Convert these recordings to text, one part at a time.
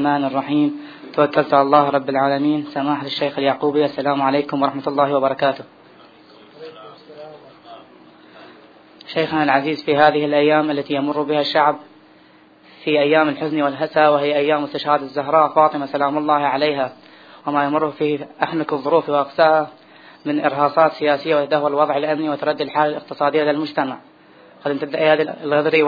الرحمن الرحيم. توكلت على الله رب العالمين. سماحة الشيخ اليعقوبي، السلام عليكم ورحمة الله وبركاته. شيخنا العزيز، في هذه الأيام التي يمر بها الشعب في أيام الحزن والهسى، وهي أيام استشهاد الزهراء فاطمة سلام الله عليها، وما يمر فيه أحنك الظروف وأقساها من إرهاصات سياسية وتدهور الوضع الأمني وتردي الحالة الاقتصادية للمجتمع، قد امتد أيادي الغدر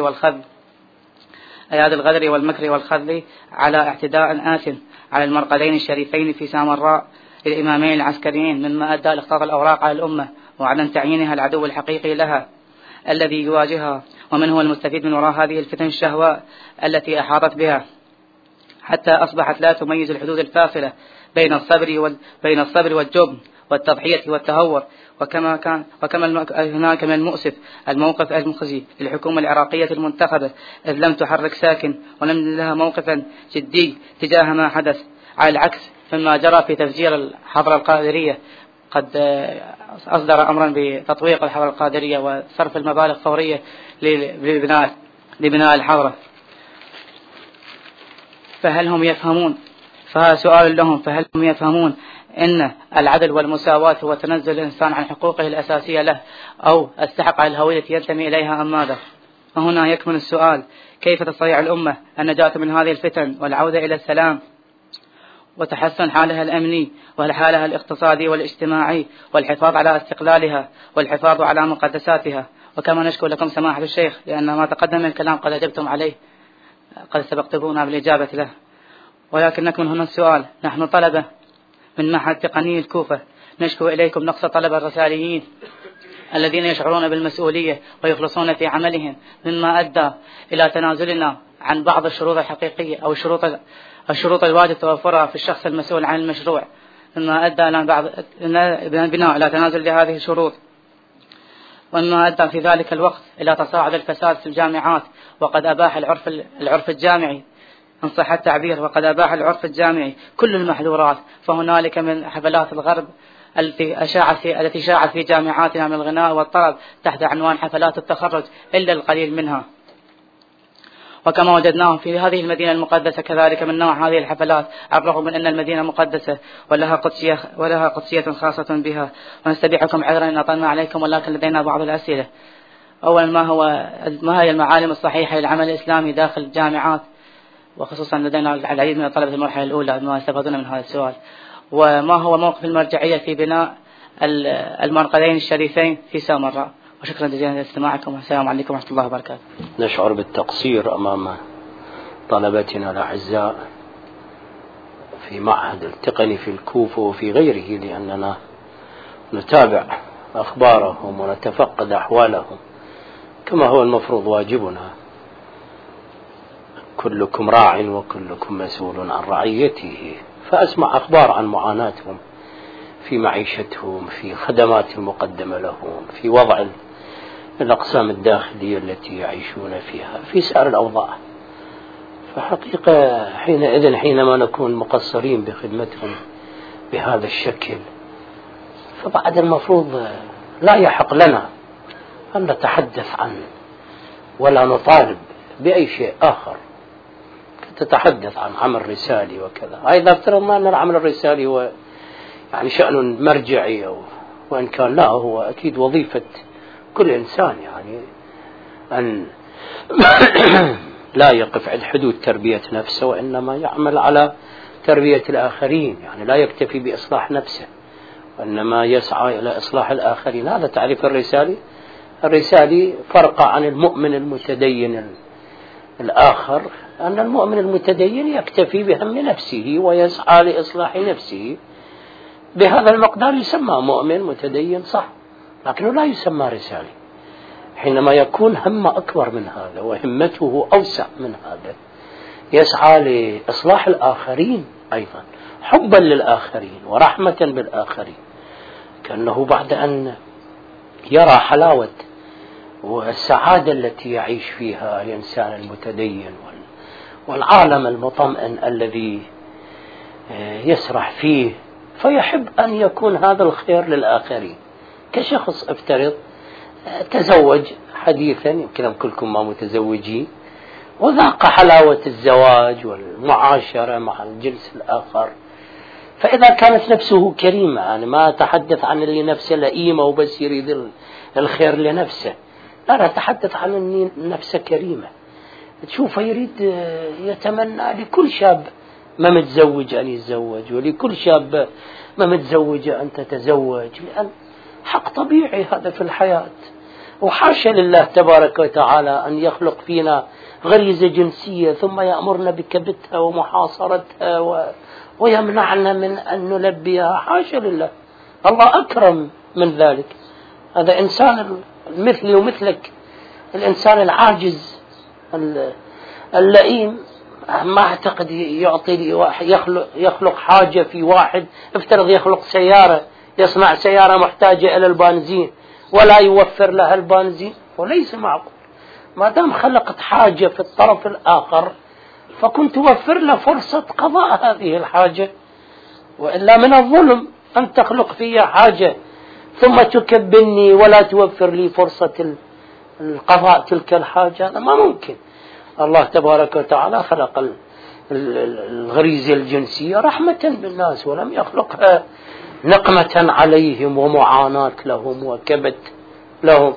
والمكر والخذل على اعتداء آثم على المرقدين الشريفين في سامراء للإمامين العسكريين، مما أدى لإخفاق الأوراق على الأمة وعدم تعيينها العدو الحقيقي لها الذي يواجهها، ومن هو المستفيد من وراء هذه الفتن الشهواء التي أحاطت بها، حتى أصبحت لا تميز الحدود الفاصلة بين الصبر والجبن والتضحية والتهور. وكما هناك من المؤسف الموقف المخزي للحكومة العراقية المنتخبة، إذ لم تحرك ساكن ولم لها موقفا جدي تجاه ما حدث، على العكس فيما جرى في تفجير الحضرة القادرية. قد أصدر أمرا بتطويق الحضرة القادرية وصرف المبالغ فورية لبناء الحضرة. فهل هم يفهمون؟ فهذا سؤال لهم، فهل هم يفهمون إن العدل والمساواة هو تنزل الإنسان عن حقوقه الأساسية له، أو استحق على الهوية التي ينتمي إليها أم ماذا؟ وهنا يكمن السؤال: كيف تستطيع الأمة النجاة من هذه الفتن والعودة إلى السلام وتحسن حالها الأمني وحالها الاقتصادي والاجتماعي والحفاظ على استقلالها والحفاظ على مقدساتها؟ وكما نشكر لكم سماحة الشيخ لأن ما تقدم من الكلام قد أجبتم عليه، قد سبقتمونا بالإجابة له. ولكن نكمن هنا السؤال: نحن طلبة من معهد تقني الكوفة، نشكو إليكم نقص طلبة الرساليين الذين يشعرون بالمسؤولية ويخلصون في عملهم، مما أدى إلى تنازلنا عن بعض الشروط الحقيقية أو الشروط الواجب توفرها في الشخص المسؤول عن المشروع، مما أدى إلى بناء إلى تنازل لهذه الشروط، ومما أدى في ذلك الوقت إلى تصاعد الفساد في الجامعات. وقد أباح العرف الجامعي، إن صح التعبير، وقد أباح العرف الجامعي كل المحظورات. فهنالك من حفلات الغرب التي شاعت في جامعاتنا من الغناء والطرب تحت عنوان حفلات التخرج إلا القليل منها. وكما وجدناه في هذه المدينة المقدسة كذلك من نوع هذه الحفلات، على الرغم من أن المدينة مقدسة ولها قدسية خاصة بها. ونستبيحكم عذرا إن أطلنا عليكم، ولكن لدينا بعض الأسئلة. أولا، ما هي المعالم الصحيحة للعمل الإسلامي داخل الجامعات، وخصوصا لدينا العديد من الطلبة المرحلة الأولى ما استفادون من هذا السؤال؟ وما هو موقف المرجعية في بناء المرقدين الشريفين في سامراء؟ وشكرا جزيلا لاستماعكم، والسلام عليكم ورحمة الله وبركاته. نشعر بالتقصير أمام طلبتنا الأعزاء في معهد التقني في الكوفة وفي غيره، لأننا نتابع أخبارهم ونتفقد أحوالهم كما هو المفروض واجبنا. كلكم راع وكلكم مسؤول عن رعيته، فأسمع أخبار عن معاناتهم في معيشتهم، في خدمات المقدمة لهم، في وضع الأقسام الداخلية التي يعيشون فيها، في سائر الأوضاع. فحقيقة حينما نكون مقصرين بخدمتهم بهذا الشكل، فبعد المفروض لا يحق لنا أن نتحدث عنه ولا نطالب بأي شيء آخر. تتحدث عن عمل رسالي وكذا، إذا افترضنا أن العمل الرسالي هو يعني شأن مرجعي، وإن كان لا، هو أكيد وظيفة كل إنسان، يعني أن لا يقف عند حدود تربية نفسه، وإنما يعمل على تربية الآخرين، يعني لا يكتفي بإصلاح نفسه وإنما يسعى إلى إصلاح الآخرين. هذا تعريف الرسالي فرق عن المؤمن المتدين الآخر، أن المؤمن المتدين يكتفي بهم نفسه ويسعى لإصلاح نفسه، بهذا المقدار يسمى مؤمن متدين صح، لكنه لا يسمى رسالي. حينما يكون همه أكبر من هذا وهمته أوسع من هذا، يسعى لإصلاح الآخرين أيضا، حبا للآخرين ورحمة بالآخرين، كأنه بعد أن يرى حلاوة والسعادة التي يعيش فيها الإنسان المتدين والعالم المطمئن الذي يسرح فيه، فيحب أن يكون هذا الخير للآخرين. كشخص افترض تزوج حديثا، يمكن كلكم ما متزوجين، وذاق حلاوة الزواج والمعاشرة مع الجنس الآخر. فإذا كانت نفسه كريمة، أنا ما أتحدث عن اللي نفسه لئيمة وبس يريد الخير لنفسه، لا أتحدث عن اللي نفسه كريمة، تشوفه يريد يتمنى لكل شاب ما متزوج أن يتزوج، ولكل شاب ما متزوجة أن تتزوج، لأن حق طبيعي هذا في الحياة. وحاشا لله تبارك وتعالى أن يخلق فينا غريزة جنسية ثم يأمرنا بكبتها ومحاصرتها ويمنعنا من أن نلبيها. حاشا لله، الله أكرم من ذلك. هذا إنسان مثلي ومثلك، الإنسان العاجز اللئيم ما أعتقد يعطي يخلق حاجة في واحد. افترض يخلق سيارة، يصنع سيارة محتاجة إلى البنزين ولا يوفر لها البنزين، وليس معقول. ما دام خلقت حاجة في الطرف الآخر فكنت توفر له فرصة قضاء هذه الحاجة، وإلا من الظلم أن تخلق في حاجة ثم تكبني ولا توفر لي فرصة القضاء تلك الحاجة. هذا ما ممكن. الله تبارك وتعالى خلق الغريزة الجنسية رحمة بالناس، ولم يخلقها نقمة عليهم ومعاناة لهم وكبت لهم.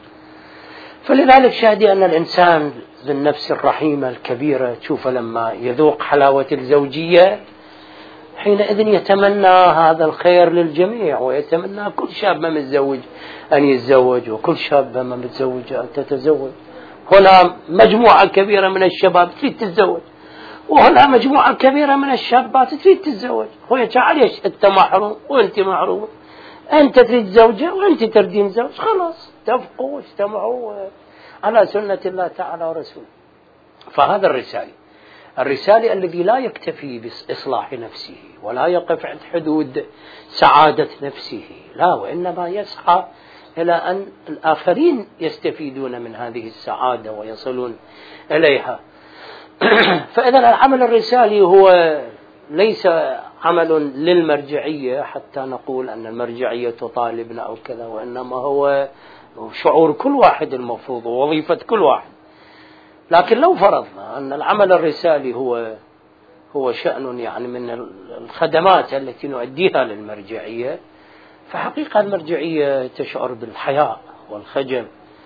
فلذلك شاهدي أن الإنسان ذو النفس الرحيمة الكبيرة تشوف لما يذوق حلاوة الزوجية حينئذ يتمنى هذا الخير للجميع، ويتمنى كل شاب ما متزوج أن يتزوج، وكل شاب ما متزوجة أن تتزوج. هنا مجموعة كبيرة من الشباب تريد تتزوج، وهنا مجموعة كبيرة من الشابات تريد تتزوج. خويا تعاليش أنت محروم وأنت محروم، أنت تريد زوجة وأنت تردين زوج، خلاص اتفقوا واجتمعوا على سنة الله تعالى ورسوله. فهذا الرسالة الذي لا يكتفي بإصلاح نفسه ولا يقف عند حدود سعادة نفسه، لا، وإنما يسعى إلى أن الآخرين يستفيدون من هذه السعادة ويصلون إليها. فإذا العمل الرسالي هو ليس عمل للمرجعية حتى نقول أن المرجعية تطالبنا أو كذا، وإنما هو شعور كل واحد المفروض ووظيفة كل واحد. لكن لو فرضنا أن العمل الرسالي هو شأن يعني من الخدمات التي نؤديها للمرجعية، فحقيقة المرجعية تشعر بالحياء والخجل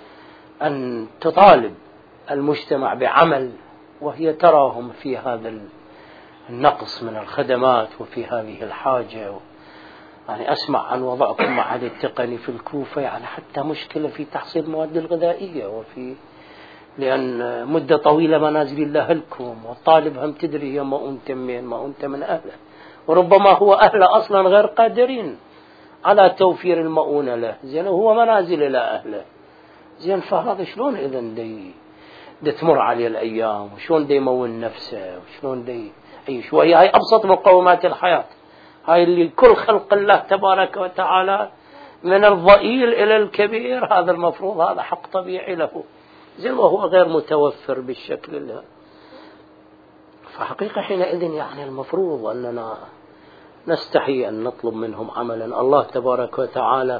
أن تطالب المجتمع بعمل وهي تراهم في هذا النقص من الخدمات وفي هذه الحاجة. يعني أسمع عن وضعكم معهد التقني في الكوفة، يعني حتى مشكلة في تحصيل المواد الغذائية، لأن مدة طويلة ما نازل لها لكم، والطالب هم تدري ما أنت من أهله، وربما هو أهله أصلا غير قادرين على توفير المؤونة له، زين وهو منازل إلى أهله، زين. فهذا شلون إذن دي تمر عليه الأيام، وشلون دي يمون نفسه، وشلون دي يعيش؟ وهي هاي أبسط مقومات الحياة، هاي اللي كل خلق الله تبارك وتعالى من الضئيل إلى الكبير، هذا المفروض هذا حق طبيعي له، زين وهو غير متوفر بالشكل اللي. فحقيقة حينئذ يعني المفروض أننا نستحي أن نطلب منهم عملا. الله تبارك وتعالى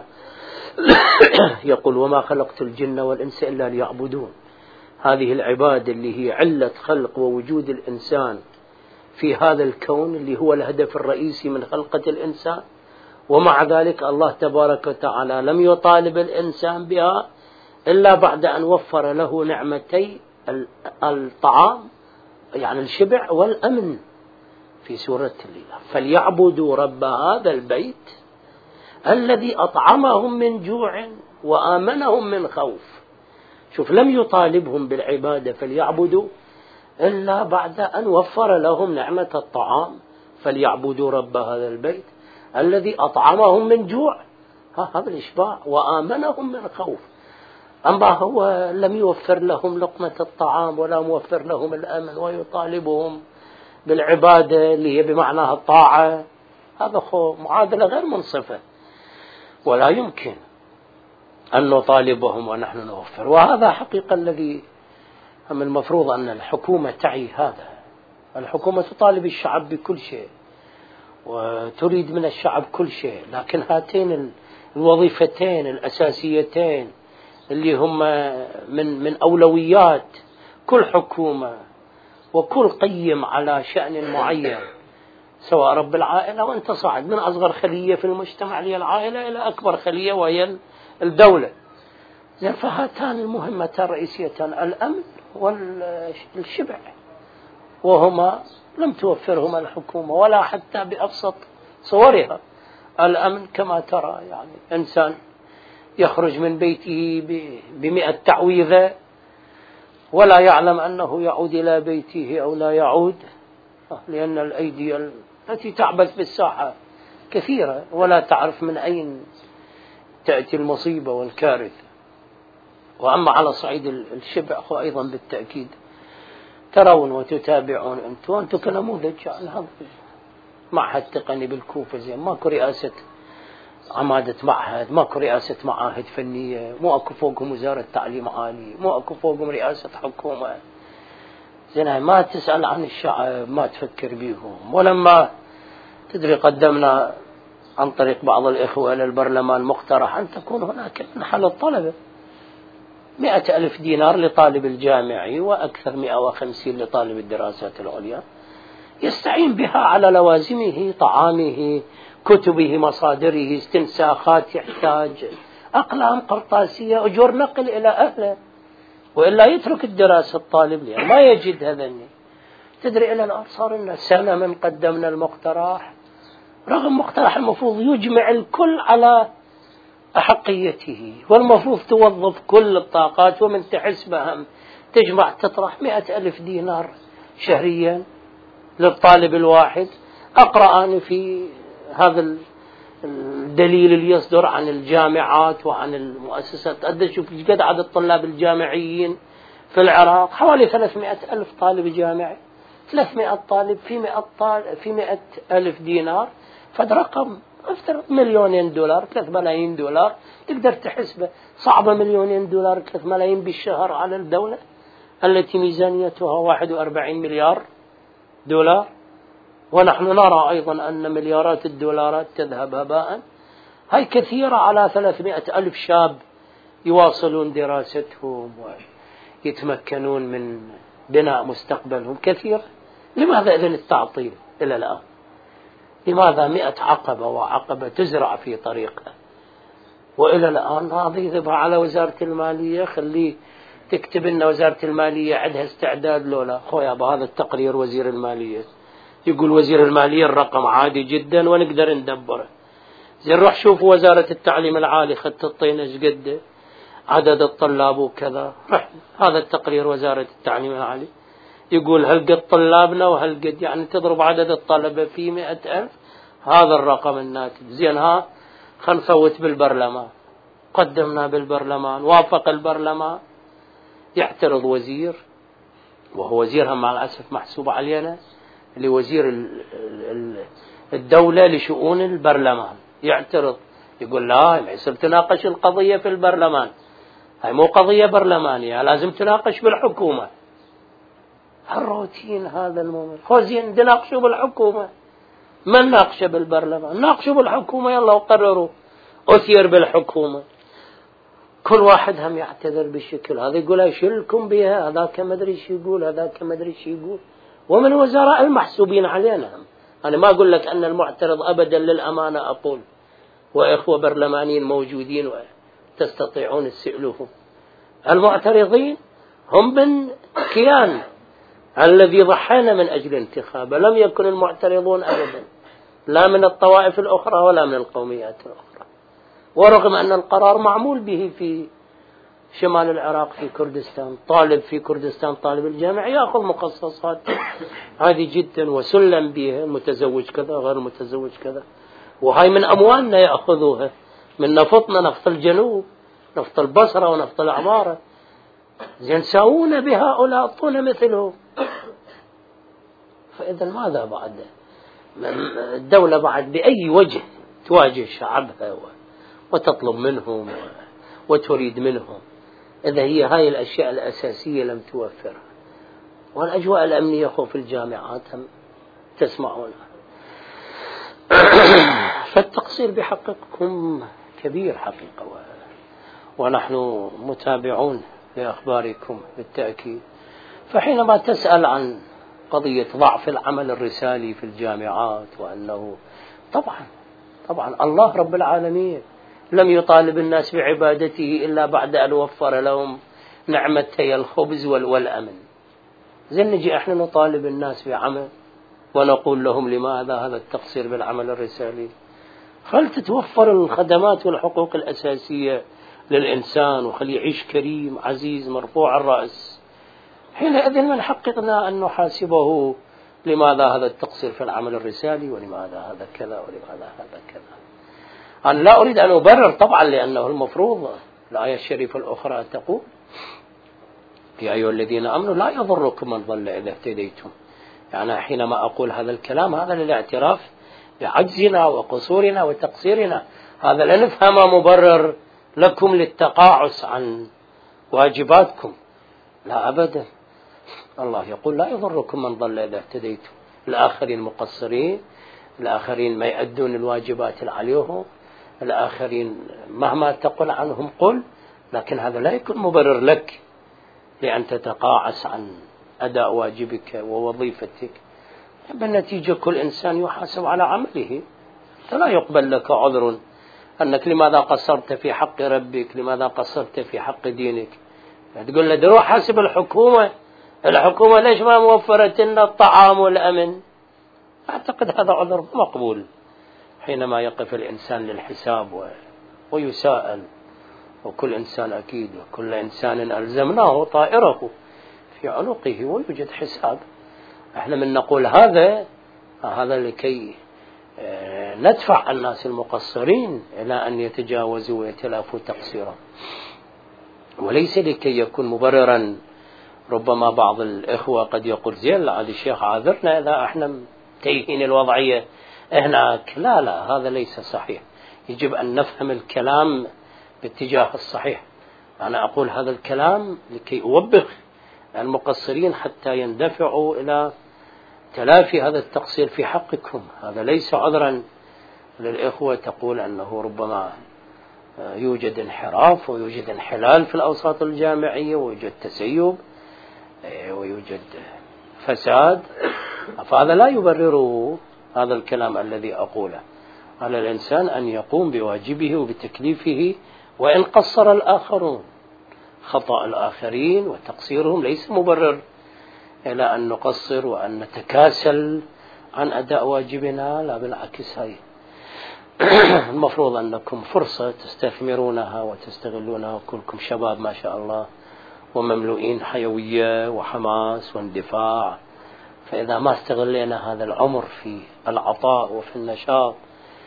يقول وما خلقت الجن والإنس إلا ليعبدون. هذه العبادة اللي هي علة خلق ووجود الإنسان في هذا الكون، اللي هو الهدف الرئيسي من خلقة الإنسان، ومع ذلك الله تبارك وتعالى لم يطالب الإنسان بها إلا بعد أن وفر له نعمتي الطعام، يعني الشبع والأمن، في سورة الليل فليعبدوا رب هذا البيت الذي أطعمهم من جوع وآمنهم من خوف. شوف، لم يطالبهم بالعبادة فليعبدوا إلا بعد أن وفر لهم نعمة الطعام، فليعبدوا رب هذا البيت الذي أطعمهم من جوع، هذا الإشباع، وآمنهم من خوف. أما هو لم يوفر لهم لقمة الطعام ولا موفر لهم الأمن، ويطالبهم بالعبادة اللي هي بمعناها الطاعة، هذا معادلة غير منصفة، ولا يمكن أن نطالبهم ونحن نوفر. وهذا حقيقة الذي هم المفروض أن الحكومة تعي هذا. الحكومة تطالب الشعب بكل شيء وتريد من الشعب كل شيء، لكن هاتين الوظيفتين الأساسيتين اللي هم من أولويات كل حكومة وكل قيم على شأن معين، سواء رب العائلة وانت صاعد من أصغر خلية في المجتمع هي العائلة إلى أكبر خلية وهي الدولة. فهاتان المهمتان الرئيسيتان الأمن والشبع، وهما لم توفرهما الحكومة ولا حتى بأبسط صورها. الأمن كما ترى يعني إنسان يخرج من بيته ب100 تعويذة ولا يعلم أنه يعود إلى بيته أو لا يعود، لأن الأيدي التي تعبث بالساحة كثيرة ولا تعرف من أين تأتي المصيبة والكارثة. وأما على صعيد الشبع هو أيضا بالتأكيد ترون وتتابعون أنتم كنموذج عن هذا معهد تقني بالكوفة، زين ماكو رئاسة عمادة معهد، ماكو رئاسة معاهد فنية، مو أكو فوقهم وزارة تعليم عالي، مو أكو فوقهم رئاسة حكومة. زين ما تسأل عن الشعب، ما تفكر بيهم. ولما تدري قدمنا عن طريق بعض الإخوة إلى البرلمان مقترح أن تكون هناك منحة للطلبة 100,000 دينار لطالب الجامعي وأكثر 150 لطالب الدراسات العليا، يستعين بها على لوازمه، طعامه، كتبه، مصادره، استنساخات يحتاج، أقلام قرطاسية، أجور نقل إلى أهله، وإلا يترك الدراسة الطالب لأن ما يجد هذا. تدري إلى الآن صار لنا سنة من قدمنا المقترح، رغم مقترح المفروض يجمع الكل على أحقيته، والمفروض توظف كل الطاقات ومن تحسبها تجمع تطرح 100,000 دينار شهريا للطالب الواحد. أقرأ أنا في هذا الدليل اللي يصدر عن الجامعات وعن المؤسسات، أدى شوف قد عدد الطلاب الجامعيين في العراق حوالي 300,000 طالب جامعي، 300 طالب في 100,000 دينار، فد رقم أكثر $2,000,000 $3 ملايين تقدر تحسبه. صعبة $2,000,000 $3 ملايين بالشهر على الدولة التي ميزانيتها $41 مليار، ونحن نرى أيضا أن مليارات الدولارات تذهب هباء. هاي كثيرة على 300,000 شاب يواصلون دراستهم ويتمكنون من بناء مستقبلهم، كثير. لماذا إذن التعطيل إلى الآن؟ لماذا 100 عقبة وعقبة تزرع في طريقه وإلى الآن؟ هذا يذبها على وزارة المالية، خليه تكتب لنا وزارة المالية عندها استعداد لولا خويا بهذا التقرير وزير المالية يقول وزير المالية الرقم عادي جدا ونقدر ندبره. زين روح شوفوا وزارة التعليم العالي خط الطين ايش قد عدد الطلاب وكذا، روح هذا التقرير وزارة التعليم العالي يقول هل قد طلابنا وهل قد يعني تضرب عدد الطلبة في 100,000، هذا الرقم الناتج. زين ها خلنا نفوت بالبرلمان، قدمنا بالبرلمان، وافق البرلمان، يعترض وزير وهو وزيرها مع الأسف محسوب علينا اللي وزير الدولة لشؤون البرلمان، يعترض يقول لا ما يصير تناقش القضية في البرلمان، هاي مو قضية برلمانية، لازم تناقش بالحكومة. الروتين هذا المومن خوزين تناقشوا بالحكومة، ما نناقشه بالبرلمان، ناقشوا بالحكومة يلا وقرروا، أثير بالحكومة. كل واحد هم يعتذر بالشكل هذا، يقول أشيلكم بها، هذاك ما أدري شو يقول، هذاك ما أدري شو يقول، ومن وزراء المحسوبين علينا. أنا ما أقول لك أن المعترض أبدا، للأمانة أقول، وإخوة برلمانيين موجودين وتستطيعون تسألوهم، المعترضين هم من كيان الذي ضحينا من أجل انتخابه، لم يكن المعترضون أبدا لا من الطوائف الأخرى ولا من القوميات الأخرى، ورغم أن القرار معمول به في شمال العراق في كردستان، طالب في كردستان طالب الجامعة يأخذ مخصصات عادي جدا وسلم بها، متزوج كذا غير متزوج كذا، وهاي من أموالنا يأخذوها، من نفطنا، نفط الجنوب، نفط البصرة ونفط العمارة، زين ساوون بهؤلاء أعطونا مثلهم. فإذا ماذا بعد؟ الدولة بعد بأي وجه تواجه شعبها وتطلب منهم وتريد منهم إذا هي هاي الأشياء الأساسية لم توفرها؟ والأجواء الأمنية خوف الجامعات هم تسمعونها. فالتقصير بحقكم كبير حقيقة، ونحن متابعون لأخباركم بالتأكيد، فحينما تسأل عن قضية ضعف العمل الرسالي في الجامعات، وأنه طبعا الله رب العالمين لم يطالب الناس بعبادته إلا بعد أن وفر لهم نعمتي الخبز والأمن. زين نجي احنا نطالب الناس بعمل ونقول لهم لماذا هذا التقصير بالعمل الرسالي؟ خل تتوفر الخدمات والحقوق الأساسية للإنسان وخل يعيش كريم عزيز مرفوع الرأس. حينئذ من حققنا أن نحاسبه لماذا هذا التقصير في العمل الرسالي، ولماذا هذا كذا ولماذا هذا كذا. أنا لا أريد أن أبرر طبعا، لأنه المفروض الآية الشريفة الأخرى تقول يا أيها الذين آمنوا لا يضركم من ضل إذا اهتديتم. يعني حينما أقول هذا الكلام هذا للاعتراف بعجزنا وقصورنا وتقصيرنا، هذا لا نفهم مبرر لكم للتقاعس عن واجباتكم، لا أبدا. الله يقول لا يضركم من ضل إذا اهتديتم. الآخرين مقصرين، الآخرين ما يؤدون الواجبات اللي عليهم، الآخرين مهما تقول عنهم قل، لكن هذا لا يكون مبرر لك لأن تتقاعس عن أداء واجبك ووظيفتك. بالنتيجة كل إنسان يحاسب على عمله، فلا يقبل لك عذر أنك لماذا قصرت في حق ربك، لماذا قصرت في حق دينك. تقول له روح حاسب الحكومة ليش ما موفرت لنا الطعام والأمن. أعتقد هذا عذر مقبول حينما يقف الإنسان للحساب ويساءل. وكل إنسان أكيد وكل إنسان ألزمناه طائره في عنقه ويوجد حساب. احنا من نقول هذا لكي ندفع الناس المقصرين إلى أن يتجاوزوا ويتلافوا تقصيرا، وليس لكي يكون مبررا. ربما بعض الإخوة قد يقول زين عاد الشيخ عاذرنا إذا احنا تيهين الوضعية هناك. لا هذا ليس صحيح. يجب أن نفهم الكلام باتجاه الصحيح. أنا أقول هذا الكلام لكي أوبخ المقصرين حتى يندفعوا إلى تلافي هذا التقصير في حقكم. هذا ليس عذرا للإخوة تقول أنه ربما يوجد انحراف ويوجد انحلال في الأوساط الجامعية ويوجد تسيب ويوجد فساد، فهذا لا يبرر هذا الكلام الذي أقوله. على الإنسان أن يقوم بواجبه وبتكليفه وإن قصر الآخرون. خطأ الآخرين وتقصيرهم ليس مبرر إلى أن نقصر وأن نتكاسل عن أداء واجبنا، لا بالعكس. هاي المفروض أنكم فرصة تستثمرونها وتستغلونها، كلكم شباب ما شاء الله ومملوئين حيوية وحماس واندفاع. فإذا ما استغلينا هذا العمر في العطاء وفي النشاط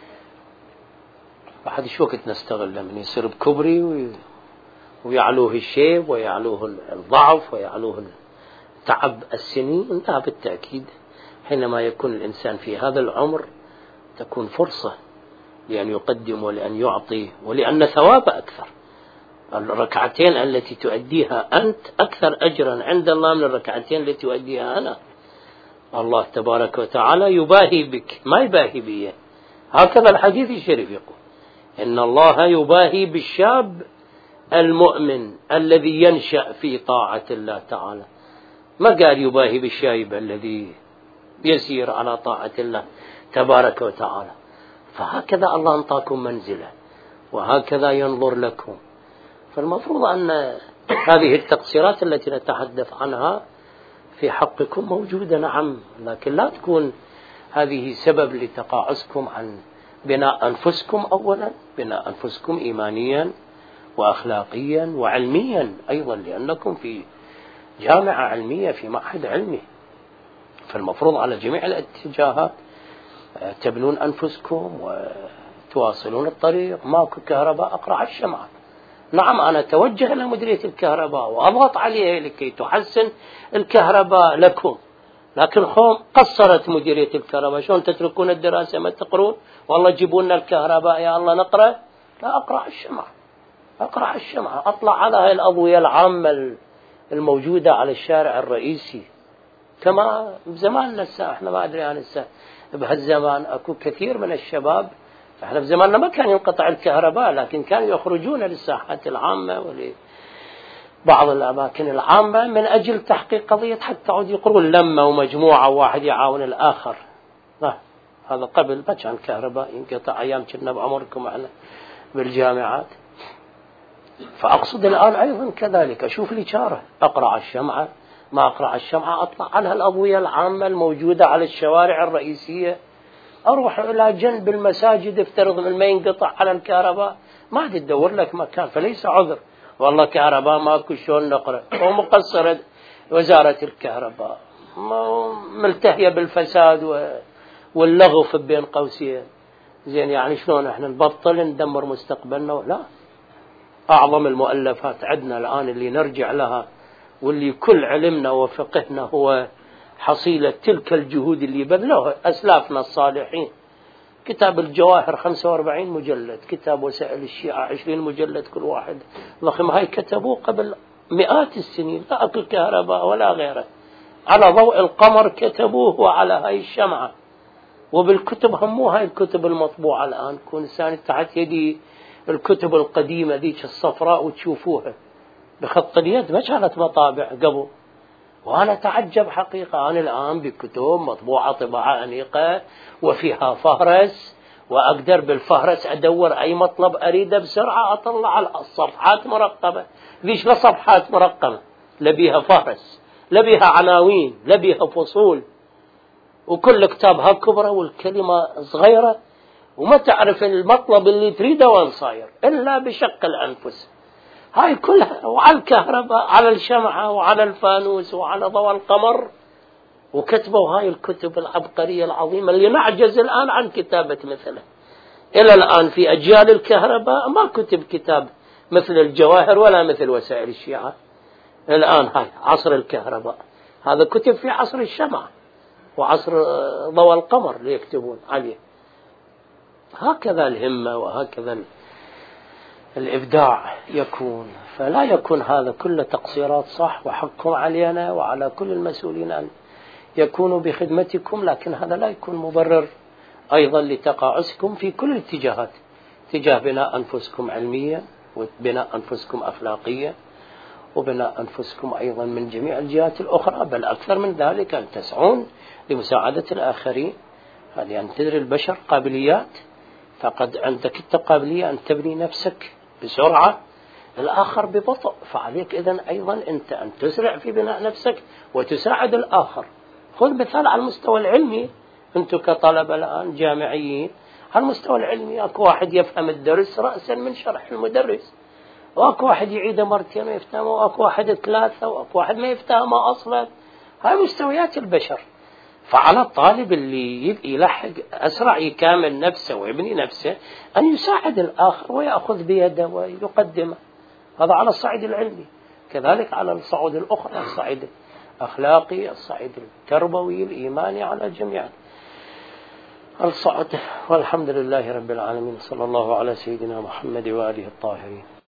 بعد شو وقت نستغله؟ من يصير بكبري ويعلوه الشيب ويعلوه الضعف ويعلوه تعب السنين. لا بالتأكيد حينما يكون الإنسان في هذا العمر تكون فرصة لأن يقدم ولأن يعطي ولأن ثواب أكثر. الركعتين التي تؤديها أنت أكثر أجرا عند الله من الركعتين التي تؤديها أنا. الله تبارك وتعالى يباهي بك ما يباهي بي. هكذا الحديث الشريف يقول إن الله يباهي بالشاب المؤمن الذي ينشأ في طاعة الله تعالى، ما قال يباهي بالشايب الذي يسير على طاعة الله تبارك وتعالى. فهكذا الله أنطاكم منزلة وهكذا ينظر لكم. فالمفروض أن هذه التقصيرات التي نتحدث عنها في حقكم موجودة نعم، لكن لا تكون هذه سبب لتقاعسكم عن بناء أنفسكم. أولا بناء أنفسكم إيمانيا وأخلاقيا وعلميا أيضا، لأنكم في جامعة علمية في معهد علمي. فالمفروض على جميع الاتجاهات تبنون أنفسكم وتواصلون الطريق. ماكو كهرباء أقرع الشمعة. نعم أنا أتوجه إلى مديرية الكهرباء وأضغط عليها لكي تحسن الكهرباء لكم، لكن قصرت مديرية الكهرباء. شلون تتركون الدراسة ما تقرون؟ والله جيبوا لنا الكهرباء يا الله نقرأ. لا، أقرع الشمعة أطلع على هاي الأضوية العامة الموجودة على الشارع الرئيسي كما بزماننا الساعة. احنا ما أدري عن الساعة بهالزمان أكو كثير من الشباب. احنا بزماننا ما كان ينقطع الكهرباء، لكن كانوا يخرجون للساحات العامة بعض الأماكن العامة من أجل تحقيق قضية حتى عود يقولون لما ومجموعة واحد يعاون الآخر. هذا قبل ما كان كهرباء ينقطع، أيام كنا بعمركم احنا بالجامعات. فأقصد الآن أيضا كذلك أشوف لي شارة، أقرأ الشمعة، ما أقرأ الشمعة أطلع على الأضوية العامة الموجودة على الشوارع الرئيسية، أروح إلى جنب المساجد، افترض من ما ينقطع على الكهرباء ما تدور لك مكان، فليس عذر والله كهرباء ماكو شلون نقرأ، ومقصرة وزارة الكهرباء ملتهية بالفساد واللغف بين قوسين. زين يعني شلون احنا نبطل ندمر مستقبلنا؟ لا، أعظم المؤلفات عندنا الآن اللي نرجع لها واللي كل علمنا وفقهنا هو حصيلة تلك الجهود اللي بذلوها أسلافنا الصالحين. كتاب الجواهر 45 مجلد، كتاب وسائل الشيعة 20 مجلد كل واحد ضخم، هاي كتبوه قبل مئات السنين، لا أكل كهرباء ولا غيره، على ضوء القمر كتبوه وعلى هاي الشمعة. وبالكتب همو هاي الكتب المطبوعة الآن، كون إنسان تحت يدي الكتب القديمة ذيك الصفراء وتشوفوها بخط اليد، ما كانت مطابع قبل. وأنا تعجب حقيقة أنا الآن بكتب مطبوعة طباعة أنيقة وفيها فهرس، وأقدر بالفهرس أدور أي مطلب أريده بسرعة أطلع على الصفحات مرقمة. ليش لا صفحات مرقمة؟ لبيها فهرس، لبيها عناوين، لبيها فصول، وكل كتابها كبرى والكلمة صغيرة، وما تعرف المطلب اللي تريده وين صاير إلا بشق الأنفس. هاي كلها وعلى الكهرباء، على الشمعة وعلى الفانوس وعلى ضوء القمر، وكتبوا هاي الكتب العبقرية العظيمة اللي نعجز الآن عن كتابة مثلها. إلى الآن في أجيال الكهرباء ما كتب كتاب مثل الجواهر ولا مثل وسائل الشيعة. الآن هاي عصر الكهرباء، هذا كتب في عصر الشمعة وعصر ضوء القمر اللي يكتبون عليه. هكذا الهمة وهكذا الإبداع يكون، فلا يكون هذا كل تقصيرات صح، وحقكم علينا وعلى كل المسؤولين أن يكونوا بخدمتكم، لكن هذا لا يكون مبرر أيضا لتقاعسكم في كل الاتجاهات، تجاه بناء أنفسكم علميا، وبناء أنفسكم أخلاقيا، وبناء أنفسكم أيضا من جميع الجهات الأخرى، بل أكثر من ذلك أن تسعون لمساعدة الآخرين. هذه أن تدري البشر قابليات، فقد عندك القابلية أن تبني نفسك بسرعة، الآخر ببطء، فعليك إذن أيضا أنت أن تسرع في بناء نفسك وتساعد الآخر. خذ مثال على المستوى العلمي، أنتم كطلبة الآن جامعيين، على المستوى العلمي أكو واحد يفهم الدرس رأسا من شرح المدرس، وأكو واحد يعيده مرتين ويفتهمه، وأكو واحد 3، وأكو واحد ما يفتهمه أصلا. هاي مستويات البشر. فعلى الطالب اللي يلحق أسرع يكامل نفسه ويبني نفسه أن يساعد الآخر ويأخذ بيده ويقدمه. هذا على الصعيد العلمي. كذلك على الصعود الأخرى، الصعيد الأخلاقي، الصعيد التربوي، الإيماني، على جميع الصعد. والحمد لله رب العالمين، صلى الله على سيدنا محمد وآله الطاهرين.